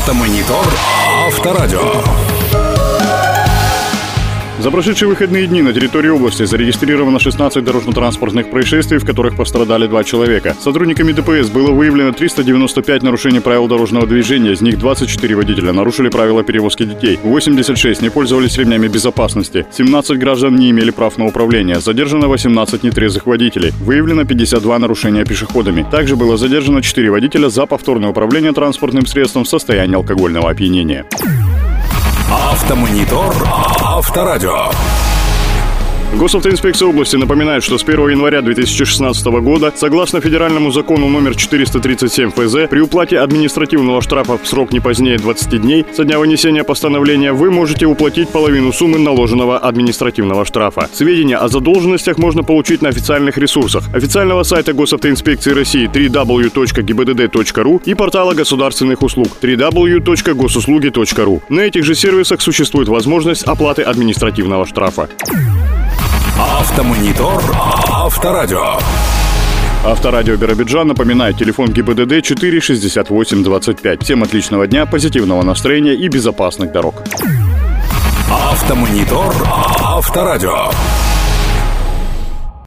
Автомонитор Авторадио. За прошедшие выходные дни на территории области зарегистрировано 16 дорожно-транспортных происшествий, в которых пострадали 2 человека. Сотрудниками ДПС было выявлено 395 нарушений правил дорожного движения, из них 24 водителя нарушили правила перевозки детей, 86 не пользовались ремнями безопасности, 17 граждан не имели прав на управление, задержано 18 нетрезвых водителей, выявлено 52 нарушения пешеходами. Также было задержано 4 водителя за повторное управление транспортным средством в состоянии алкогольного опьянения. Автомонитор Авторадио. Госавтоинспекция области напоминает, что с 1 января 2016 года, согласно федеральному закону номер 437 ФЗ, при уплате административного штрафа в срок не позднее 20 дней со дня вынесения постановления вы можете уплатить половину суммы наложенного административного штрафа. Сведения о задолженностях можно получить на официальных ресурсах официального сайта Госавтоинспекции России www.gbdd.ru и портала государственных услуг www.госуслуги.ру. На этих же сервисах существует возможность оплаты административного штрафа. Автомонитор Авторадио. Авторадио Биробиджан напоминает, телефон ГИБДД 4 68 25. Всем отличного дня, позитивного настроения и безопасных дорог. Автомонитор Авторадио.